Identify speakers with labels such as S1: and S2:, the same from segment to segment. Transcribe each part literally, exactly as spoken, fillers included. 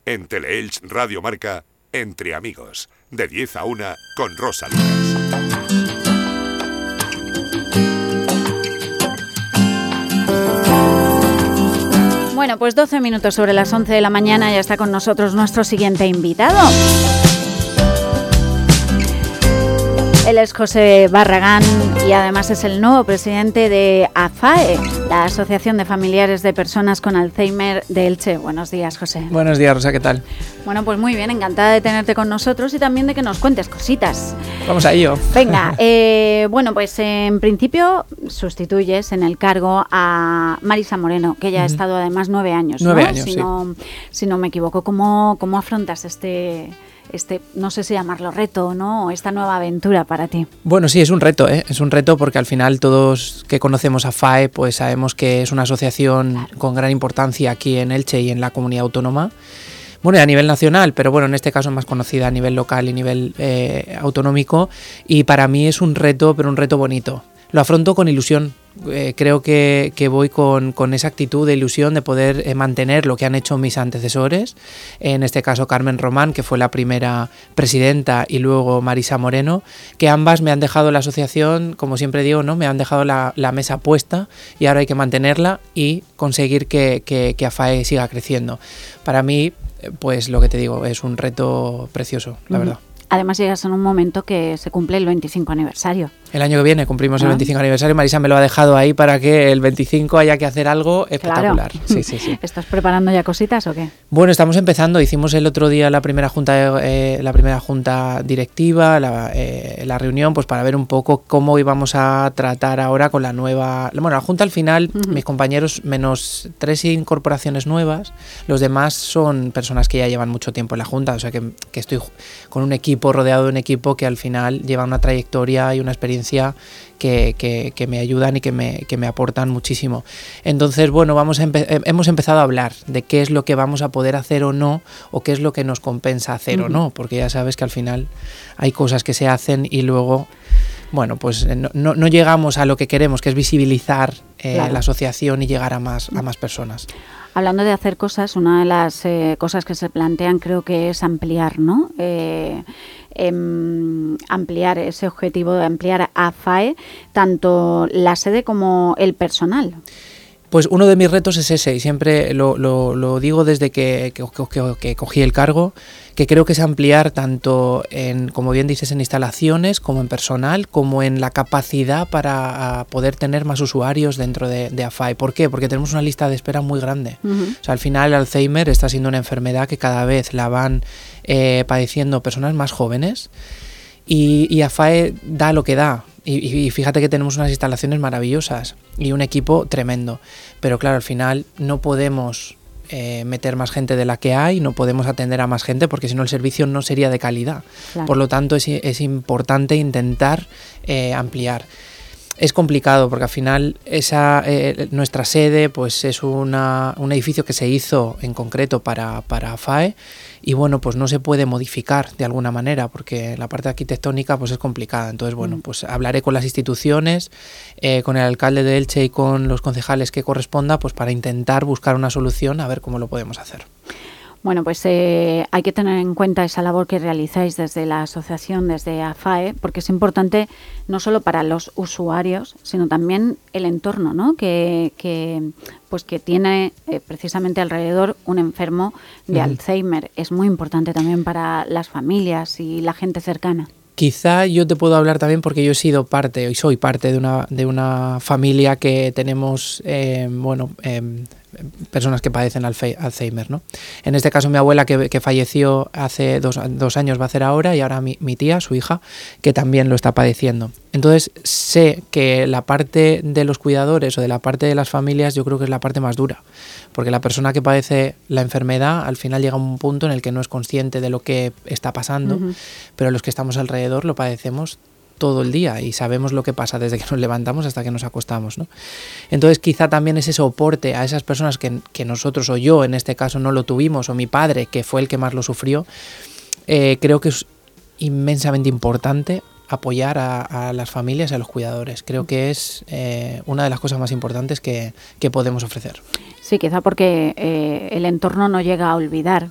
S1: En Teleelch Radio Marca, Entre Amigos, de diez a una con Rosa Lucas.
S2: Bueno, pues doce minutos sobre las once de la mañana, ya está con nosotros nuestro siguiente invitado. Él es José Barragán y además es el nuevo presidente de AFAE, la Asociación de Familiares de Personas con Alzheimer de Elche. Buenos días, José.
S3: Buenos días, Rosa, ¿qué tal?
S2: Bueno, pues muy bien, encantada de tenerte con nosotros y también de que nos cuentes cositas.
S3: Vamos a ello.
S2: Venga, eh, bueno, pues en principio sustituyes en el cargo a Marisa Moreno, que ya uh-huh. ha estado además nueve años,
S3: Nueve
S2: ¿no?
S3: años,
S2: si
S3: sí.
S2: No, si no me equivoco. ¿Cómo, cómo afrontas este... este, no sé si llamarlo reto, ¿no? O esta nueva aventura para ti?
S3: Bueno, sí, es un reto, ¿eh? Es un reto porque al final todos que conocemos a AFAE, pues sabemos que es una asociación claro. con gran importancia aquí en Elche y en la comunidad autónoma. Bueno, y a nivel nacional, pero bueno, en este caso es más conocida a nivel local y nivel eh, autonómico. Y para mí es un reto, pero un reto bonito. Lo afronto con ilusión. Eh, creo que, que voy con, con esa actitud de ilusión de poder eh, mantener lo que han hecho mis antecesores, en este caso Carmen Román, que fue la primera presidenta, y luego Marisa Moreno, que ambas me han dejado la asociación, como siempre digo, ¿no? Me han dejado la, la mesa puesta y ahora hay que mantenerla y conseguir que, que, que AFAE siga creciendo. Para mí, pues lo que te digo, es un reto precioso, la uh-huh. verdad.
S2: Además llegas en un momento que se cumple el veinticinco aniversario.
S3: El año que viene cumplimos
S2: ¿Ah?
S3: el veinticinco aniversario. Marisa me lo ha dejado ahí para que el veinticinco haya que hacer algo espectacular.
S2: Claro.
S3: Sí, sí, sí.
S2: ¿Estás preparando ya cositas o qué?
S3: Bueno, estamos empezando. Hicimos el otro día la primera junta, eh, la primera junta directiva, la, eh, la reunión, pues para ver un poco cómo íbamos a tratar ahora con la nueva. Bueno, la junta al final, uh-huh. mis compañeros menos tres incorporaciones nuevas, los demás son personas que ya llevan mucho tiempo en la junta, o sea que, que estoy con un equipo rodeado de un equipo que al final lleva una trayectoria y una experiencia Que, que, que me ayudan y que me, que me aportan muchísimo. Entonces, bueno, vamos a empe- hemos empezado a hablar de qué es lo que vamos a poder hacer o no, o qué es lo que nos compensa hacer uh-huh. o no, porque ya sabes que al final hay cosas que se hacen y luego, bueno, pues no, no, no llegamos a lo que queremos, que es visibilizar eh, claro. la asociación y llegar a más, a más personas.
S2: Hablando de hacer cosas, una de las eh, cosas que se plantean creo que es ampliar, ¿no? Eh, eh, ampliar ese objetivo de ampliar a AFAE, tanto la sede como el personal.
S3: Pues uno de mis retos es ese, y siempre lo, lo, lo digo desde que, que, que, que cogí el cargo, que creo que es ampliar tanto en, como bien dices, en instalaciones, como en personal, como en la capacidad para poder tener más usuarios dentro de, de AFAE. ¿Por qué? Porque tenemos una lista de espera muy grande. Uh-huh. O sea, al final el Alzheimer está siendo una enfermedad que cada vez la van eh, padeciendo personas más jóvenes, y, y AFAE da lo que da. Y, y fíjate que tenemos unas instalaciones maravillosas y un equipo tremendo, pero claro, al final no podemos eh, meter más gente de la que hay, no podemos atender a más gente porque si no el servicio no sería de calidad. Claro. Por lo tanto es, es importante intentar eh, ampliar. Es complicado porque al final esa eh, nuestra sede pues es una, un edificio que se hizo en concreto para, para AFAE y bueno, pues no se puede modificar de alguna manera porque la parte arquitectónica pues es complicada. Entonces bueno, pues hablaré con las instituciones, eh, con el alcalde de Elche y con los concejales que corresponda pues para intentar buscar una solución a ver cómo lo podemos hacer.
S2: Bueno, pues eh, hay que tener en cuenta esa labor que realizáis desde la asociación, desde AFAE, porque es importante no solo para los usuarios, sino también el entorno, ¿no? Que, que, pues que tiene eh, precisamente alrededor un enfermo de uh-huh. Alzheimer. Es muy importante también para las familias y la gente cercana.
S3: Quizá yo te puedo hablar también porque yo he sido parte y soy parte de una, de una familia que tenemos, eh, bueno... Eh, personas que padecen Alzheimer, ¿no? En este caso mi abuela que, que falleció hace dos, dos años va a ser ahora y ahora mi, mi tía, su hija, que también lo está padeciendo. Entonces sé que la parte de los cuidadores o de la parte de las familias yo creo que es la parte más dura, porque la persona que padece la enfermedad al final llega a un punto en el que no es consciente de lo que está pasando, uh-huh. pero los que estamos alrededor lo padecemos todo el día y sabemos lo que pasa desde que nos levantamos hasta que nos acostamos, ¿no? Entonces quizá también ese soporte a esas personas que, que nosotros o yo en este caso no lo tuvimos o mi padre que fue el que más lo sufrió, eh, creo que es inmensamente importante apoyar a, a las familias y a los cuidadores. Creo que es eh, una de las cosas más importantes que, que podemos ofrecer.
S2: Sí, quizá porque eh, el entorno no llega a olvidar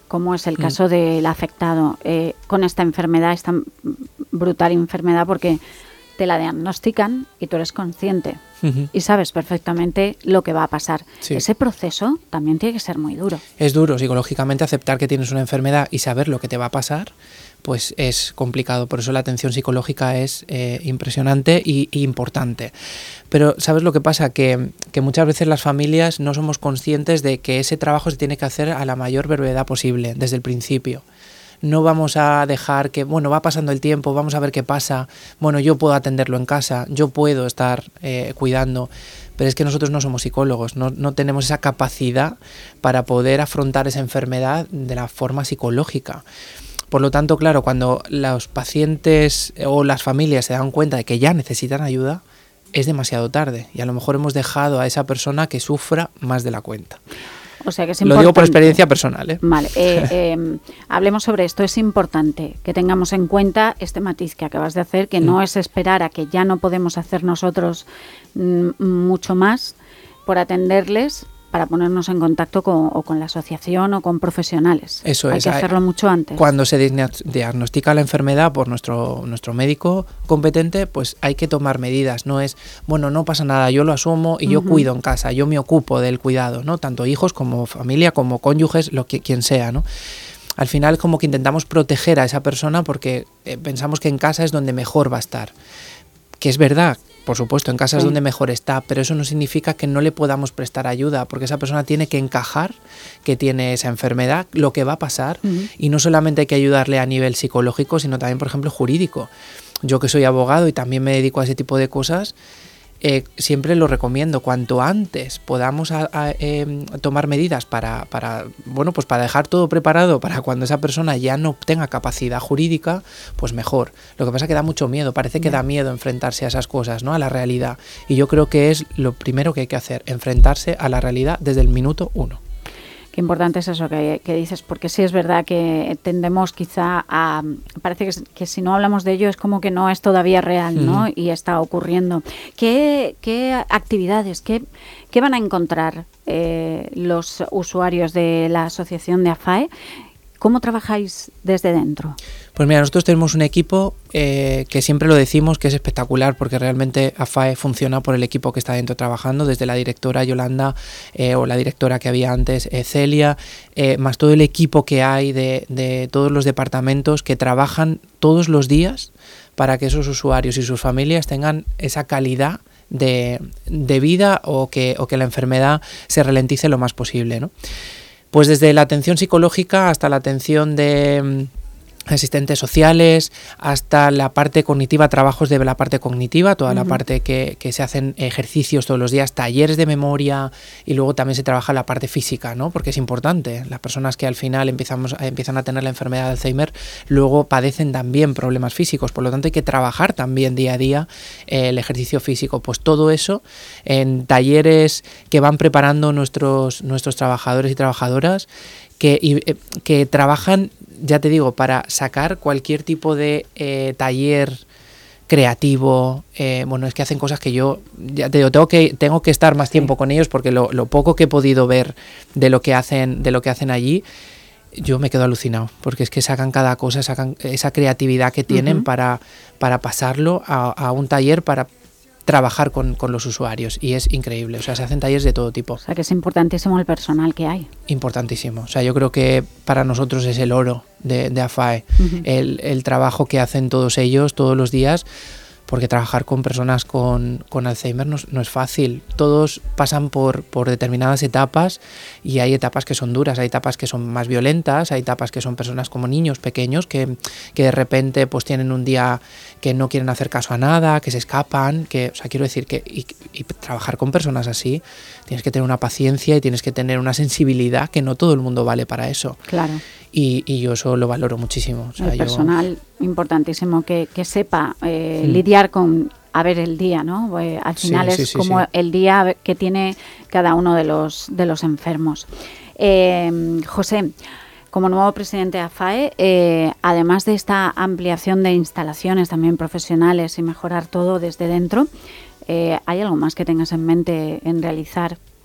S2: como es el caso mm. del afectado eh, con esta enfermedad, esta brutal enfermedad, porque te la diagnostican y tú eres consciente uh-huh. y sabes perfectamente lo que va a pasar. Sí. Ese proceso también tiene que ser muy duro.
S3: Es duro psicológicamente aceptar que tienes una enfermedad y saber lo que te va a pasar, pues es complicado. Por eso la atención psicológica es eh, impresionante y, y importante. Pero ¿sabes lo que pasa? Que, que muchas veces las familias no somos conscientes de que ese trabajo se tiene que hacer a la mayor brevedad posible, desde el principio. No vamos a dejar que, bueno, va pasando el tiempo, vamos a ver qué pasa, bueno, yo puedo atenderlo en casa, yo puedo estar eh, cuidando, pero es que nosotros no somos psicólogos, no, no tenemos esa capacidad para poder afrontar esa enfermedad de la forma psicológica. Por lo tanto, claro, cuando los pacientes o las familias se dan cuenta de que ya necesitan ayuda, es demasiado tarde y a lo mejor hemos dejado a esa persona que sufra más de la cuenta.
S2: O sea que es
S3: Lo digo por experiencia personal. ¿eh?
S2: Vale, eh, eh, hablemos sobre esto. Es importante que tengamos en cuenta este matiz que acabas de hacer, que mm. no es esperar a que ya no podemos hacer nosotros mm, mucho más por atenderles, para ponernos en contacto con, o con la asociación o con profesionales.
S3: Eso
S2: Hay
S3: es.
S2: que hacerlo mucho antes.
S3: Cuando se diagnostica la enfermedad por nuestro, nuestro médico competente, pues hay que tomar medidas. No es, bueno, no pasa nada, yo lo asumo y uh-huh. yo cuido en casa, yo me ocupo del cuidado, ¿no? Tanto hijos como familia, como cónyuges, lo que quien sea, ¿no? Al final como que intentamos proteger a esa persona porque eh, pensamos que en casa es donde mejor va a estar. Que es verdad. Por supuesto, en casa sí. es donde mejor está, pero eso no significa que no le podamos prestar ayuda, porque esa persona tiene que encajar que tiene esa enfermedad, lo que va a pasar, uh-huh. y no solamente hay que ayudarle a nivel psicológico, sino también, por ejemplo, jurídico. Yo que soy abogado y también me dedico a ese tipo de cosas, eh, siempre lo recomiendo, cuanto antes podamos a, a, eh, tomar medidas para, para, bueno, pues para dejar todo preparado para cuando esa persona ya no tenga capacidad jurídica, pues mejor. Lo que pasa es que da mucho miedo, parece que da miedo enfrentarse a esas cosas, ¿no? A la realidad. Y yo creo que es lo primero que hay que hacer, enfrentarse a la realidad desde el minuto uno.
S2: Qué importante es eso que, que dices, porque sí es verdad que tendemos quizá a... Parece que, que si no hablamos de ello es como que no es todavía real, ¿no? Mm. Y está ocurriendo. ¿Qué, qué actividades, qué, qué van a encontrar eh, los usuarios de la asociación de AFAE? ¿Cómo trabajáis desde dentro?
S3: Pues mira, nosotros tenemos un equipo eh, que siempre lo decimos que es espectacular porque realmente AFAE funciona por el equipo que está dentro trabajando, desde la directora Yolanda eh, o la directora que había antes, eh, Celia, eh, más todo el equipo que hay de, de todos los departamentos que trabajan todos los días para que esos usuarios y sus familias tengan esa calidad de, de vida o que, o que la enfermedad se ralentice lo más posible, ¿no? Pues desde la atención psicológica hasta la atención de asistentes sociales, hasta la parte cognitiva, trabajos de la parte cognitiva, toda uh-huh. la parte que, que se hacen ejercicios todos los días, talleres de memoria y luego también se trabaja la parte física, ¿no? Porque es importante. Las personas que al final empezamos, empiezan a tener la enfermedad de Alzheimer luego padecen también problemas físicos, por lo tanto hay que trabajar también día a día eh, el ejercicio físico. Pues todo eso en talleres que van preparando nuestros, nuestros trabajadores y trabajadoras que, y, eh, que trabajan, ya te digo, para sacar cualquier tipo de eh, taller creativo, eh, bueno, es que hacen cosas que yo, ya te digo, tengo que, tengo que estar más tiempo sí. con ellos porque lo, lo poco que he podido ver de lo que hacen, de lo que hacen allí, yo me quedo alucinado, porque es que sacan cada cosa, sacan esa creatividad que tienen uh-huh. para, para pasarlo a, a un taller para trabajar con, con los usuarios y es increíble, o sea, se hacen talleres de todo tipo.
S2: O sea, que es importantísimo el personal que hay.
S3: Importantísimo, o sea, yo creo que para nosotros es el oro de, de AFAE, uh-huh. el, el trabajo que hacen todos ellos todos los días, porque trabajar con personas con, con Alzheimer no, no es fácil. Todos pasan por, por determinadas etapas y hay etapas que son duras, hay etapas que son más violentas, hay etapas que son personas como niños pequeños que, que de repente pues tienen un día que no quieren hacer caso a nada, que se escapan, que, o sea, quiero decir que y, y trabajar con personas así tienes que tener una paciencia y tienes que tener una sensibilidad que no todo el mundo vale para eso.
S2: Claro.
S3: Y, y yo eso lo valoro muchísimo. O sea,
S2: el personal yo... importantísimo que, que sepa eh, mm. lidiar con, a ver, el día, ¿no? Eh, al final sí, es sí, como sí. el día que tiene cada uno de los, de los enfermos. Eh, José, como nuevo presidente de AFAE, eh, además de esta ampliación de instalaciones también profesionales y mejorar todo desde dentro, eh, ¿hay algo más que tengas en mente en realizar?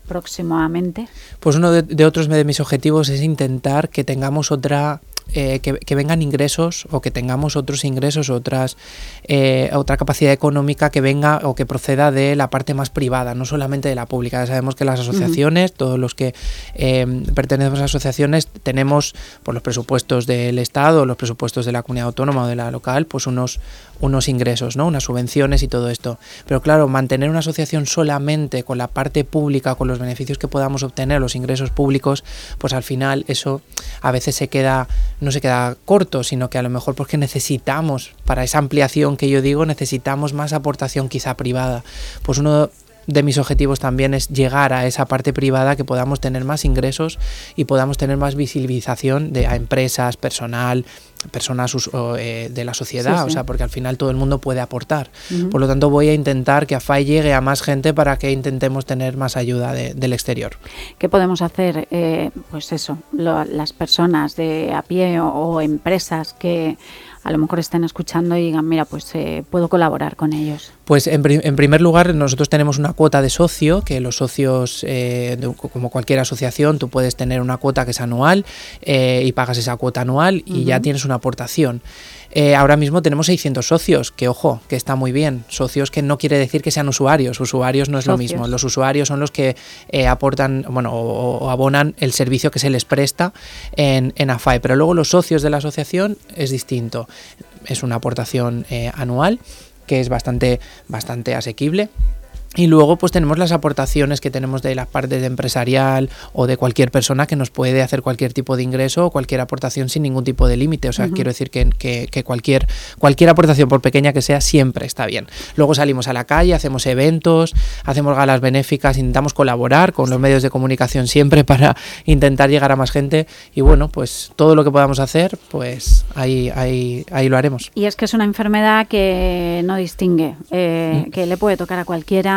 S2: próximamente?
S3: Pues uno de, de otros de mis objetivos es intentar que tengamos otra... Eh, que, que vengan ingresos o que tengamos otros ingresos, otras eh, otra capacidad económica que venga o que proceda de la parte más privada, no solamente de la pública. Ya sabemos que las asociaciones, uh-huh. todos los que eh, pertenecemos a asociaciones, tenemos por los presupuestos del Estado, los presupuestos de la comunidad autónoma o de la local, pues unos, unos ingresos, ¿no? Unas subvenciones y todo esto. Pero claro, mantener una asociación solamente con la parte pública, con los beneficios que podamos obtener, los ingresos públicos, pues al final eso a veces se queda... no se queda corto, sino que a lo mejor porque necesitamos, para esa ampliación que yo digo, necesitamos más aportación quizá privada. Pues uno de mis objetivos también es llegar a esa parte privada, que podamos tener más ingresos y podamos tener más visibilización de a empresas, personal, personas eh, de la sociedad, sí, sí. O sea, porque al final todo el mundo puede aportar. Uh-huh. Por lo tanto, voy a intentar que A F A E llegue a más gente para que intentemos tener más ayuda de, del exterior.
S2: ¿Qué podemos hacer? Eh, pues eso, lo, las personas de a pie o, o empresas que a lo mejor estén escuchando y digan, mira, pues eh, puedo colaborar con ellos.
S3: Pues en, pri- en primer lugar, nosotros tenemos una cuota de socio, que los socios, eh, de, como cualquier asociación, tú puedes tener una cuota que es anual eh, y pagas esa cuota anual y uh-huh. ya tienes una aportación. Eh, ahora mismo tenemos seiscientos socios, que ojo, que está muy bien. Socios que no quiere decir que sean usuarios, usuarios no es socios. Lo mismo. Los usuarios son los que eh, aportan, bueno, o, o abonan el servicio que se les presta en, en A F A E, pero luego los socios de la asociación es distinto. Es una aportación eh, anual que es bastante, bastante asequible. Y luego pues tenemos las aportaciones que tenemos de la parte de empresarial o de cualquier persona que nos puede hacer cualquier tipo de ingreso o cualquier aportación sin ningún tipo de límite. O sea, uh-huh. quiero decir que, que, que cualquier, cualquier aportación, por pequeña que sea, siempre está bien. Luego salimos a la calle, hacemos eventos, hacemos galas benéficas, intentamos colaborar con los medios de comunicación siempre para intentar llegar a más gente. Y bueno, pues todo lo que podamos hacer, pues ahí, ahí, ahí lo haremos.
S2: Y es que es una enfermedad que no distingue, eh, mm. que le puede tocar a cualquiera,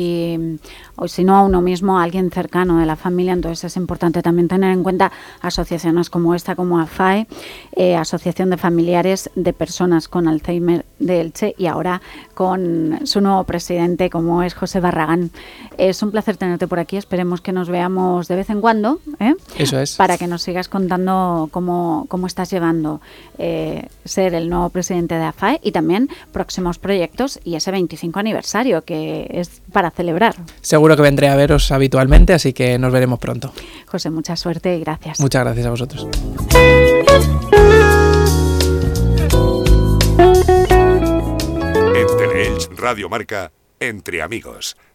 S2: y o si no a uno mismo, a alguien cercano de la familia. Entonces es importante también tener en cuenta asociaciones como esta, como A F A E, eh, Asociación de Familiares de Personas con Alzheimer de Elche, y ahora con su nuevo presidente, como es José Barragán. Es un placer tenerte por aquí, esperemos que nos veamos de vez en cuando, ¿eh?
S3: Eso es.
S2: Para que nos sigas contando cómo, cómo estás llevando eh, ser el nuevo presidente de A F A E y también próximos proyectos y ese veinticinco aniversario que es para celebrar.
S3: Seguro que vendré a veros habitualmente, así que nos veremos pronto.
S2: José, mucha suerte y gracias.
S3: Muchas gracias a vosotros.
S1: En Teleelch Radio Marca, Entre Amigos,